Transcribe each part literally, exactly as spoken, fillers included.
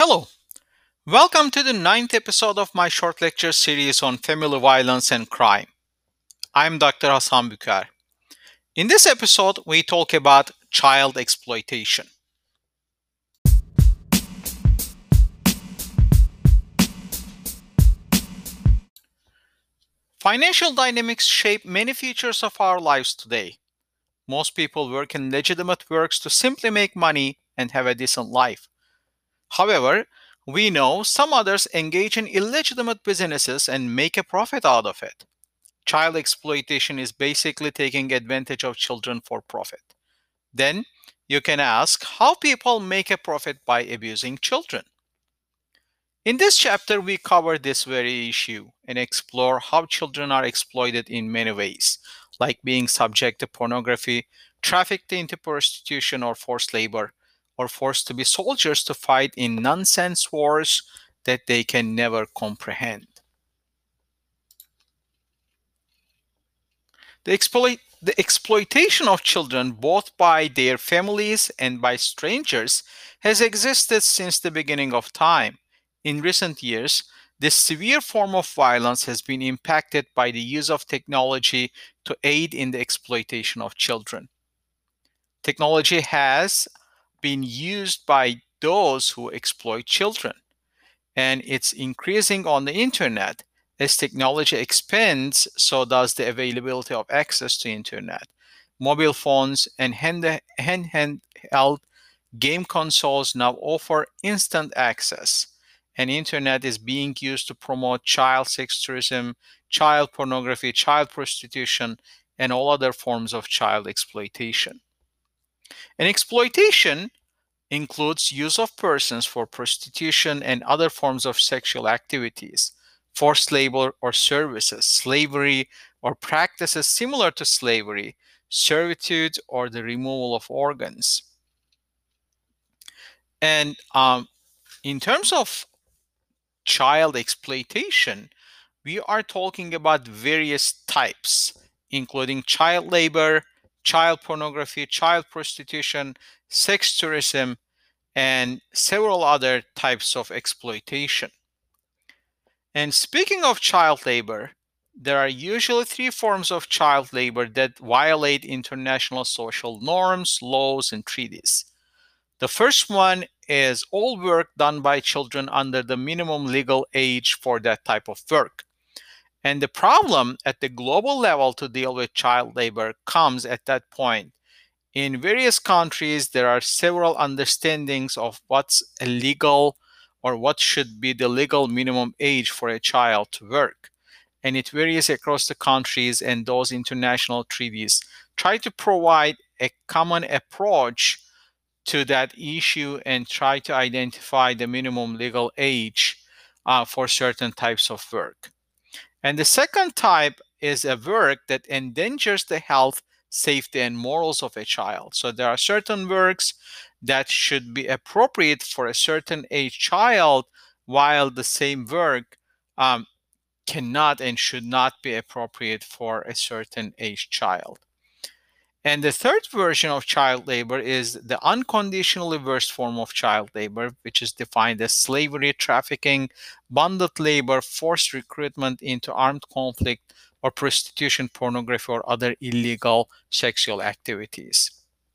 Hello, welcome to the ninth episode of my short lecture series on family violence and crime. I'm Doctor Hassan Bükar. In this episode, we talk about child exploitation. Financial dynamics shape many features of our lives today. Most people work in legitimate works to simply make money and have a decent life. However, we know some others engage in illegitimate businesses and make a profit out of it. Child exploitation is basically taking advantage of children for profit. Then you can ask how people make a profit by abusing children. In this chapter, we cover this very issue and explore how children are exploited in many ways, like being subject to pornography, trafficked into prostitution or forced labor, or forced to be soldiers to fight in nonsense wars that they can never comprehend. The, exploit, the exploitation of children, both by their families and by strangers, has existed since the beginning of time. In recent years, this severe form of violence has been impacted by the use of technology to aid in the exploitation of children. Technology has been used by those who exploit children, and it's increasing on the internet. As technology expands, so does the availability of access to internet. Mobile phones and hand, handheld game consoles now offer instant access, and internet is being used to promote child sex tourism, child pornography, child prostitution, and all other forms of child exploitation. And exploitation includes use of persons for prostitution and other forms of sexual activities, forced labor or services, slavery or practices similar to slavery, servitude, or the removal of organs. And um, in terms of child exploitation, we are talking about various types, including child labor, child pornography, child prostitution, sex tourism, and several other types of exploitation. And speaking of child labor, there are usually three forms of child labor that violate international social norms, laws, and treaties. The first one is all work done by children under the minimum legal age for that type of work. And the problem at the global level to deal with child labor comes at that point. In various countries, there are several understandings of what's illegal or what should be the legal minimum age for a child to work. And it varies across the countries, and those international treaties try to provide a common approach to that issue and try to identify the minimum legal age uh, for certain types of work. And the second type is a work that endangers the health, safety, and morals of a child. So there are certain works that should be appropriate for a certain age child, while the same work um, cannot and should not be appropriate for a certain age child. And the third version of child labor is the unconditionally worst form of child labor, which is defined as slavery, trafficking, bonded labor, forced recruitment into armed conflict, or prostitution, pornography, or other illegal sexual activities.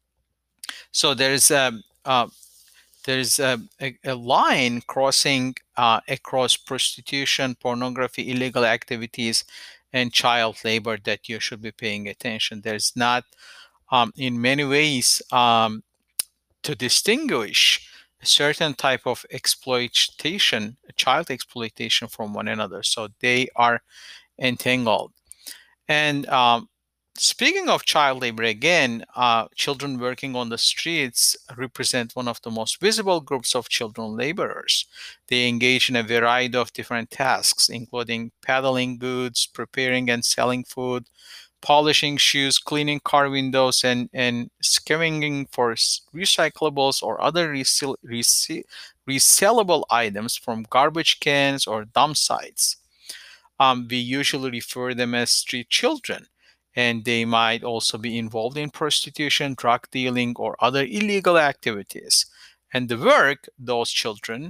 So there's a, uh, there's a, a, a line crossing uh, across prostitution, pornography, illegal activities, and child labor that you should be paying attention. There's not um, in many ways um, to distinguish a certain type of exploitation, child exploitation from one another. So they are entangled. And um, speaking of child labor, again, uh, children working on the streets represent one of the most visible groups of children laborers. They engage in a variety of different tasks, including peddling goods, preparing and selling food, polishing shoes, cleaning car windows, and, and scavenging for recyclables or other resell, resell, resellable items from garbage cans or dump sites. Um, we usually refer them as street children, and they might also be involved in prostitution, drug dealing, or other illegal activities. And the work those children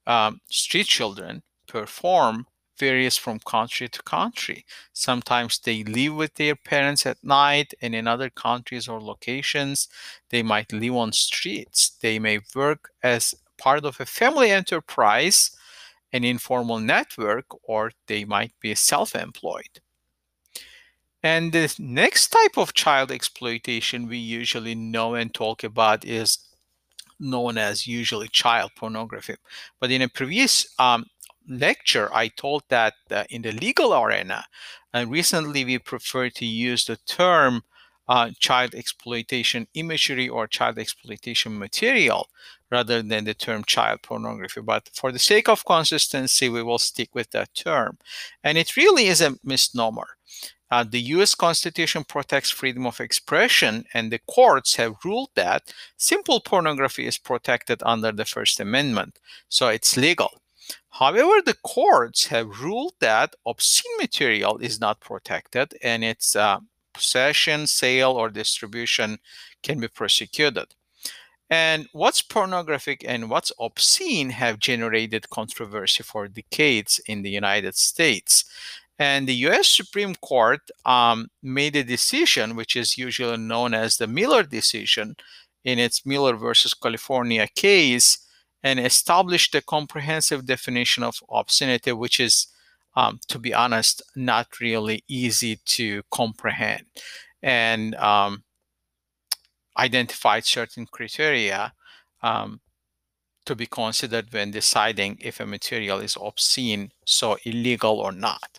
um, street children perform varies from country to country. Sometimes they live with their parents at night, and in other countries or locations, they might live on streets. They may work as part of a family enterprise, an informal network, or they might be self employed. And the next type of child exploitation we usually know and talk about is known as usually child pornography. But in a previous um, lecture, I told that uh, in the legal arena, and recently we prefer to use the term uh, child exploitation imagery or child exploitation material rather than the term child pornography. But for the sake of consistency, we will stick with that term. And it really is a misnomer. Uh, the U S Constitution protects freedom of expression, and the courts have ruled that simple pornography is protected under the First Amendment, so it's legal. However, the courts have ruled that obscene material is not protected, and its uh, possession, sale, or distribution can be prosecuted. And what's pornographic and what's obscene have generated controversy for decades in the United States. And the U S Supreme Court um, made a decision, which is usually known as the Miller decision, in its Miller versus California case, and established a comprehensive definition of obscenity, which is, um, to be honest, not really easy to comprehend. And um, identified certain criteria um, to be considered when deciding if a material is obscene, so illegal or not.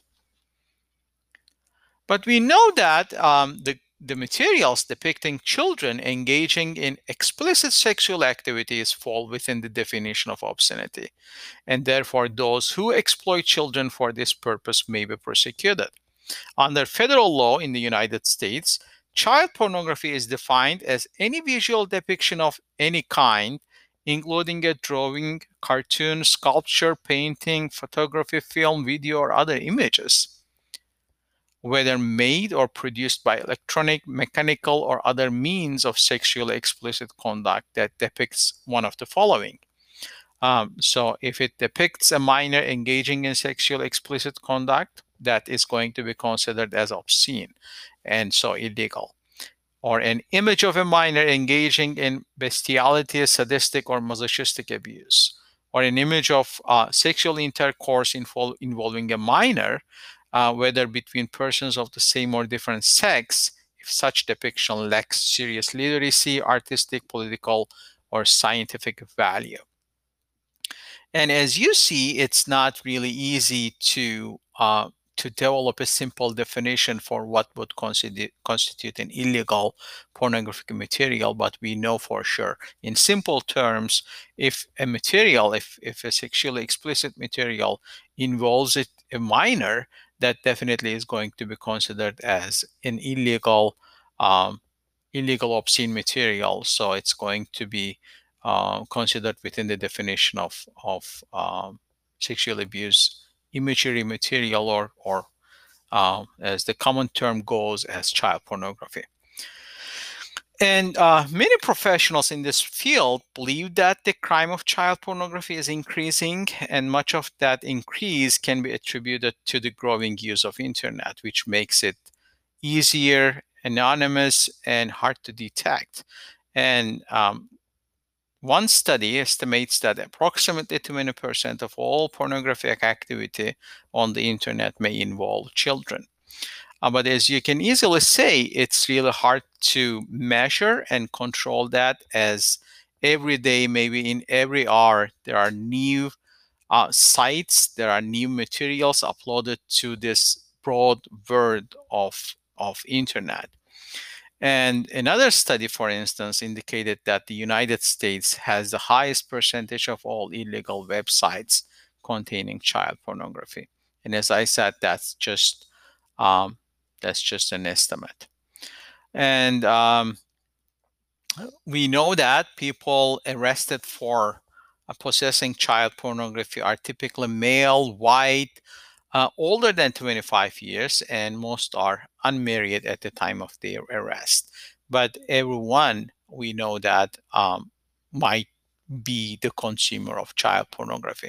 But we know that um, the, the materials depicting children engaging in explicit sexual activities fall within the definition of obscenity, and therefore those who exploit children for this purpose may be prosecuted. Under federal law in the United States, child pornography is defined as any visual depiction of any kind, including a drawing, cartoon, sculpture, painting, photography, film, video, or other images, whether made or produced by electronic, mechanical, or other means of sexually explicit conduct that depicts one of the following. Um, so if it depicts a minor engaging in sexual explicit conduct, that is going to be considered as obscene and so illegal. Or an image of a minor engaging in bestiality, sadistic, or masochistic abuse. Or an image of uh, sexual intercourse invol- involving a minor, uh, whether between persons of the same or different sex, if such depiction lacks serious literacy, artistic, political, or scientific value. And as you see, it's not really easy to uh, to develop a simple definition for what would constitute, constitute an illegal pornographic material, but we know for sure. In simple terms, if a material, if, if a sexually explicit material involves it, a minor, that definitely is going to be considered as an illegal, um, illegal obscene material. So it's going to be uh, considered within the definition of of um, sexual abuse imagery material, or or uh, as the common term goes, as child pornography. And uh, many professionals in this field believe that the crime of child pornography is increasing, and much of that increase can be attributed to the growing use of internet, which makes it easier, anonymous, and hard to detect. And um, one study estimates that approximately twenty percent of all pornographic activity on the internet may involve children. Uh, but as you can easily say, it's really hard to measure and control that, as every day, maybe in every hour, there are new uh, sites, there are new materials uploaded to this broad world of, of internet. And another study, for instance, indicated that the United States has the highest percentage of all illegal websites containing child pornography. And as I said, that's just um, that's just an estimate. And um, we know that people arrested for uh, possessing child pornography are typically male, white, uh, older than twenty-five years, and most are unmarried at the time of their arrest. But everyone we know that um, might be the consumer of child pornography.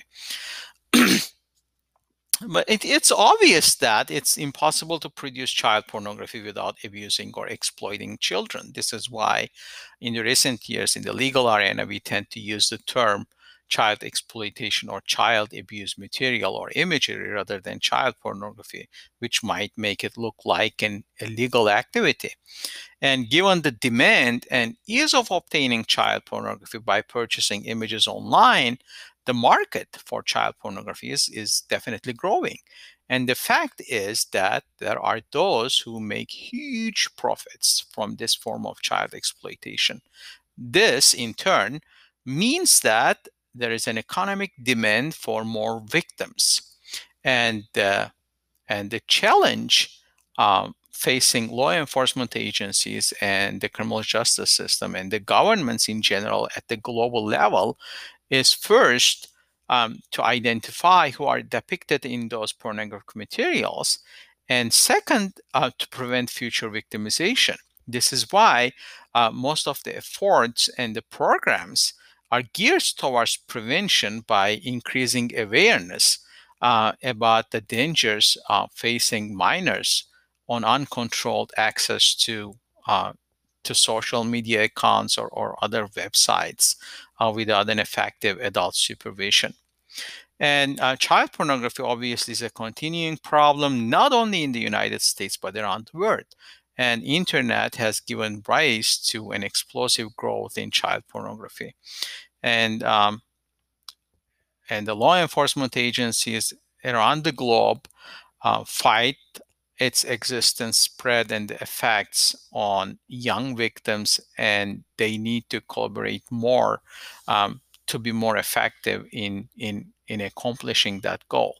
But it, it's obvious that it's impossible to produce child pornography without abusing or exploiting children. This is why, in the recent years, in the legal arena, we tend to use the term child exploitation or child abuse material or imagery rather than child pornography, which might make it look like an illegal activity. And given the demand and ease of obtaining child pornography by purchasing images online, the market for child pornography is, is definitely growing. And the fact is that there are those who make huge profits from this form of child exploitation. This, in turn, means that there is an economic demand for more victims. And uh, and the challenge um, facing law enforcement agencies and the criminal justice system and the governments in general at the global level is first um, to identify who are depicted in those pornographic materials, and second, uh, to prevent future victimization. This is why uh, most of the efforts and the programs are geared towards prevention by increasing awareness uh, about the dangers uh, facing minors on uncontrolled access to uh, to social media accounts or, or other websites uh, without an effective adult supervision. And uh, child pornography obviously is a continuing problem not only in the United States but around the world. And internet has given rise to an explosive growth in child pornography. And um, and the law enforcement agencies around the globe uh, fight its existence, spread, and the effects on young victims, and they need to collaborate more um, to be more effective in, in, in accomplishing that goal.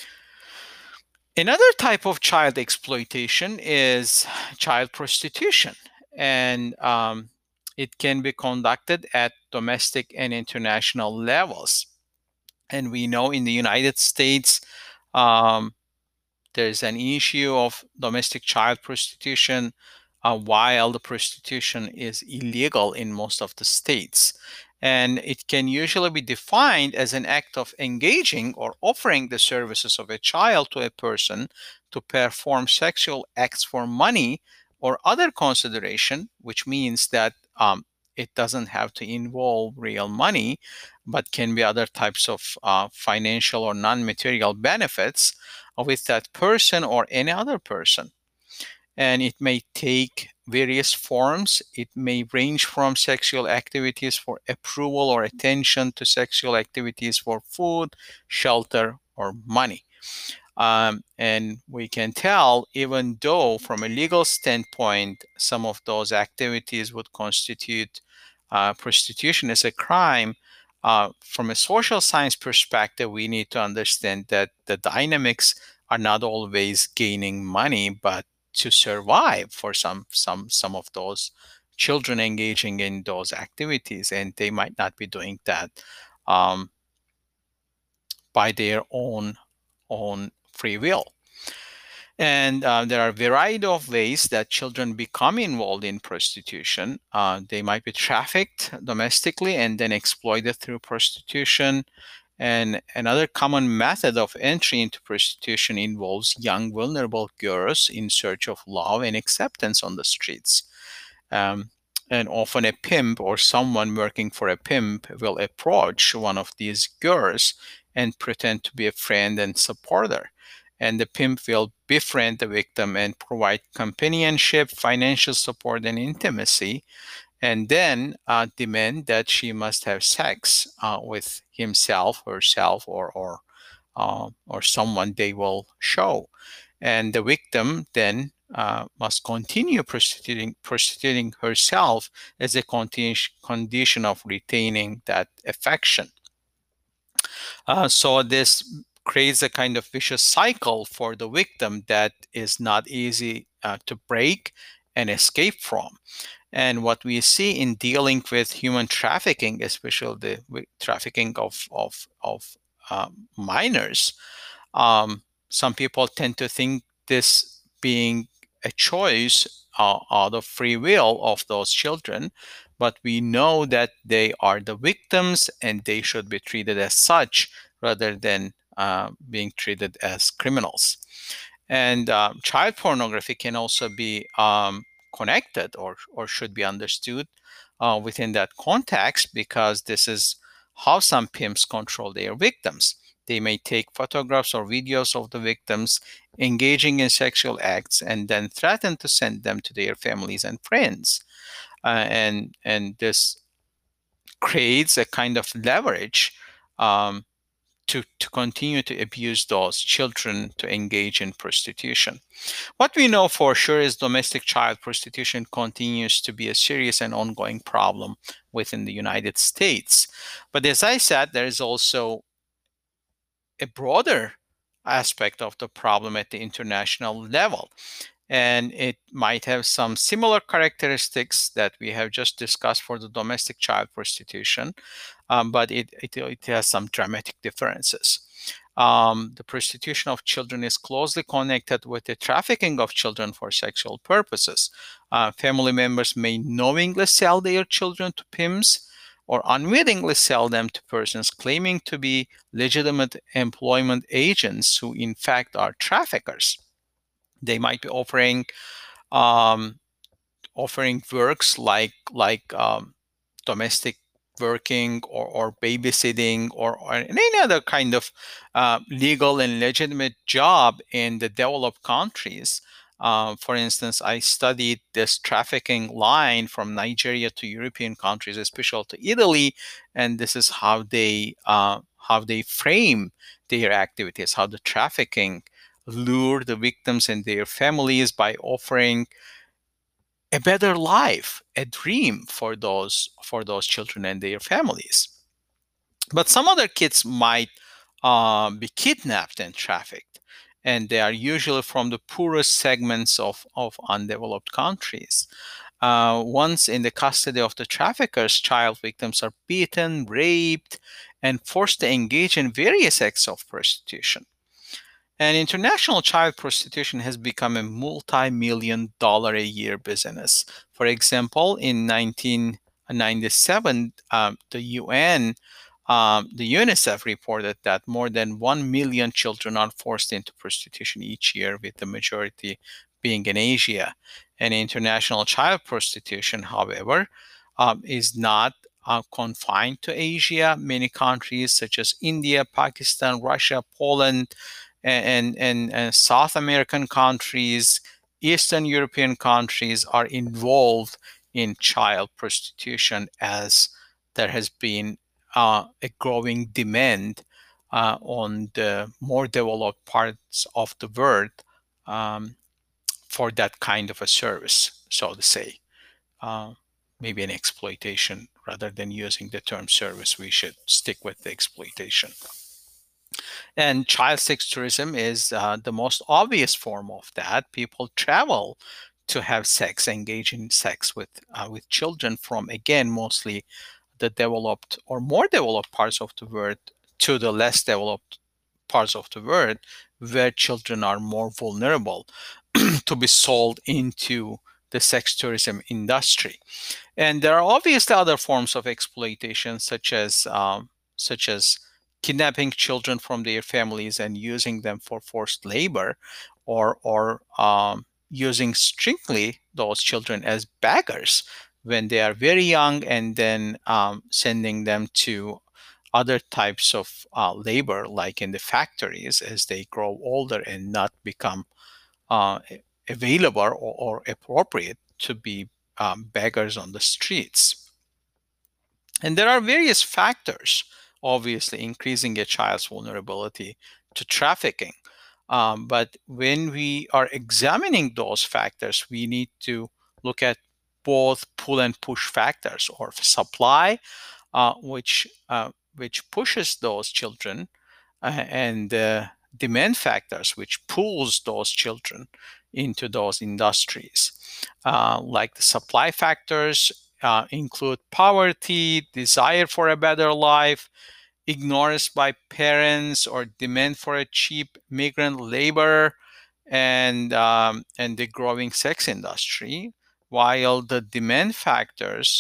Another type of child exploitation is child prostitution, and um, it can be conducted at domestic and international levels. And we know in the United States, um, there's an issue of domestic child prostitution, uh, while the prostitution is illegal in most of the states. And it can usually be defined as an act of engaging or offering the services of a child to a person to perform sexual acts for money or other consideration, which means that um, it doesn't have to involve real money, but can be other types of uh, financial or non material benefits with that person or any other person. And it may take various forms. It may range from sexual activities for approval or attention to sexual activities for food, shelter, or money. Um, and we can tell, even though from a legal standpoint, some of those activities would constitute uh, prostitution as a crime, uh, from a social science perspective, we need to understand that the dynamics are not always gaining money, but to survive for some some some of those children engaging in those activities, and they might not be doing that um, by their own own free will. And uh, there are a variety of ways that children become involved in prostitution. Uh, they might be trafficked domestically and then exploited through prostitution. And another common method of entry into prostitution involves young, vulnerable girls in search of love and acceptance on the streets. Um, and often a pimp or someone working for a pimp will approach one of these girls and pretend to be a friend and supporter. And the pimp will befriend the victim and provide companionship, financial support, and intimacy, and then uh, demand that she must have sex uh, with himself, herself, or or uh, or someone they will show. And the victim then uh, must continue prostituting, prostituting herself as a conti- condition of retaining that affection. Uh, so this creates a kind of vicious cycle for the victim that is not easy uh, to break and escape from. And what we see in dealing with human trafficking, especially the wi- trafficking of of of um, minors, um, some people tend to think this being a choice uh, out of free will of those children, but we know that they are the victims and they should be treated as such rather than uh, being treated as criminals. And uh, child pornography can also be um, connected or, or should be understood uh, within that context, because this is how some pimps control their victims. They may take photographs or videos of the victims engaging in sexual acts and then threaten to send them to their families and friends. Uh, and, and this creates a kind of leverage um, to, to continue to abuse those children to engage in prostitution. What we know for sure is domestic child prostitution continues to be a serious and ongoing problem within the United States. But as I said, there is also a broader aspect of the problem at the international level. And it might have some similar characteristics that we have just discussed for the domestic child prostitution, um, but it, it, it has some dramatic differences. Um, the prostitution of children is closely connected with the trafficking of children for sexual purposes. Uh, family members may knowingly sell their children to pimps or unwittingly sell them to persons claiming to be legitimate employment agents who in fact are traffickers. They might be offering um, offering works like like um, domestic working or, or babysitting or, or any other kind of uh, legal and legitimate job in the developed countries. Uh, for instance, I studied this trafficking line from Nigeria to European countries, especially to Italy, and this is how they uh, how they frame their activities, how the trafficking lure the victims and their families by offering a better life, a dream for those for those children and their families. But some other kids might uh, be kidnapped and trafficked, and they are usually from the poorest segments of, of undeveloped countries. Uh, once in the custody of the traffickers, child victims are beaten, raped, and forced to engage in various acts of prostitution. And international child prostitution has become a multi-million dollar a year business. For example, in nineteen ninety-seven, um, the U N, um, the UNICEF reported that more than one million children are forced into prostitution each year, with the majority being in Asia. And international child prostitution, however, um, is not uh, confined to Asia. Many countries such as India, Pakistan, Russia, Poland, and, and, and South American countries, Eastern European countries are involved in child prostitution, as there has been uh, a growing demand uh, on the more developed parts of the world um, for that kind of a service, so to say. Uh, maybe an exploitation rather than using the term service, we should stick with the exploitation. And child sex tourism is uh, the most obvious form of that. People travel to have sex, engage in sex with uh, with children from, again, mostly the developed or more developed parts of the world to the less developed parts of the world, where children are more vulnerable to be sold into the sex tourism industry. And there are obviously other forms of exploitation, such as um, such as kidnapping children from their families and using them for forced labor, or or um, using strictly those children as beggars when they are very young, and then um, sending them to other types of uh, labor, like in the factories, as they grow older and not become uh, available or, or appropriate to be um, beggars on the streets. And there are various factors, obviously, increasing a child's vulnerability to trafficking. Um, but when we are examining those factors, we need to look at both pull and push factors, or supply, uh, which uh, which pushes those children, uh, and uh, demand factors, which pulls those children into those industries. Uh, like the supply factors uh, include poverty, desire for a better life, ignorance by parents, or demand for a cheap migrant labor, and um, and the growing sex industry. While the demand factors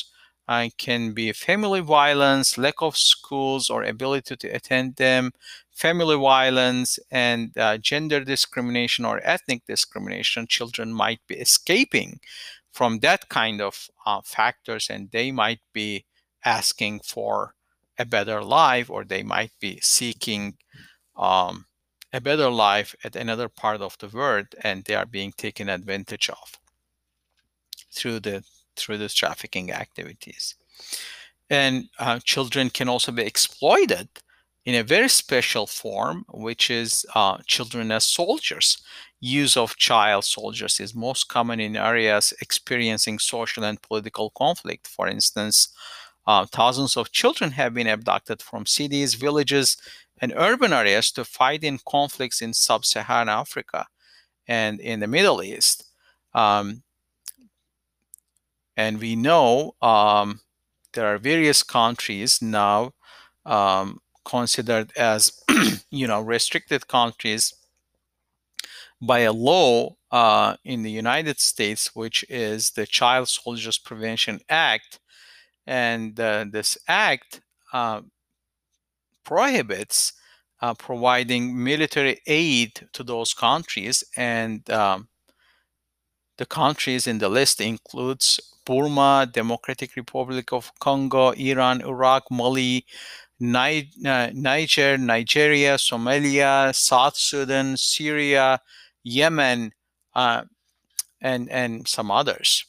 Uh, can be family violence, lack of schools or ability to attend them, family violence, and uh, gender discrimination or ethnic discrimination. Children might be escaping from that kind of uh, factors, and they might be asking for a better life, or they might be seeking um, a better life at another part of the world, and they are being taken advantage of through the through the trafficking activities. And uh, children can also be exploited in a very special form, which is uh, children as soldiers. Use of child soldiers is most common in areas experiencing social and political conflict. For instance, uh, thousands of children have been abducted from cities, villages, and urban areas to fight in conflicts in sub-Saharan Africa and in the Middle East. Um, and we know um, there are various countries now um, considered as you know restricted countries by a law uh, in the United States, which is the Child Soldiers Prevention Act. And uh, this act uh, prohibits uh, providing military aid to those countries, and um, the countries in the list includes Burma, Democratic Republic of Congo, Iran, Iraq, Mali, Ni- uh, Niger, Nigeria, Somalia, South Sudan, Syria, Yemen, uh, and and some others.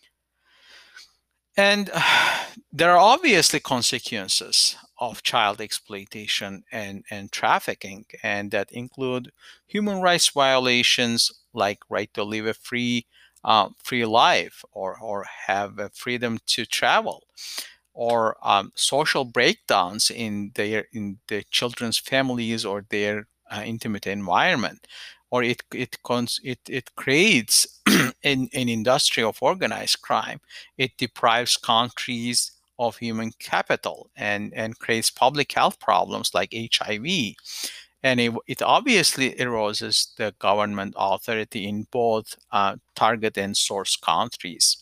And uh, there are obviously consequences of child exploitation and, and trafficking, and that include human rights violations like right to live a free uh, free life, or, or have a freedom to travel, or um, social breakdowns in their in the children's families or their uh, intimate environment, or it it cons- it, it creates an, an industry of organized crime. It deprives countries of human capital, and and creates public health problems like H I V, and it, it obviously erodes the government authority in both uh, target and source countries.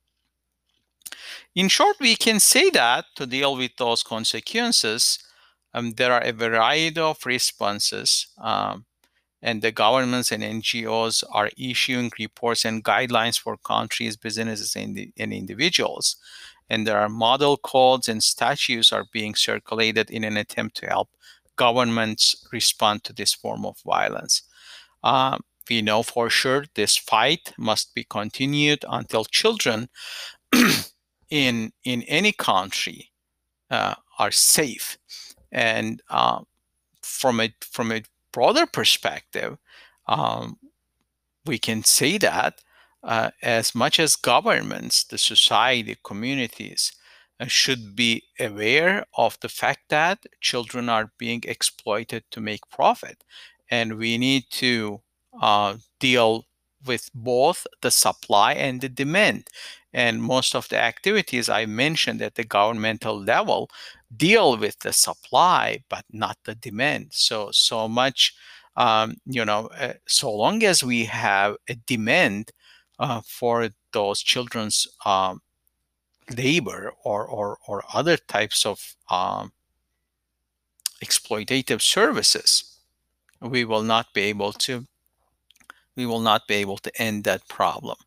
In short, we can say that to deal with those consequences, um, there are a variety of responses, um, and the governments and N G Os are issuing reports and guidelines for countries, businesses, and, and individuals. And there are model codes and statutes are being circulated in an attempt to help governments respond to this form of violence. Uh, we know for sure this fight must be continued until children in in any country uh, are safe. And uh, from a from a broader perspective, um, we can say that uh, as much as governments, the society, communities uh, should be aware of the fact that children are being exploited to make profit, and we need to uh, deal with both the supply and the demand. And most of the activities I mentioned at the governmental level deal with the supply, but not the demand. So so much um, you know, uh, so long as we have a demand uh, for those children's um, labor, or, or, or other types of um, exploitative services, we will not be able to we will not be able to end that problem.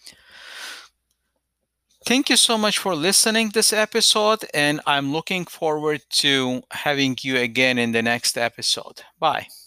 Thank you so much for listening this episode, and I'm looking forward to having you again in the next episode. Bye.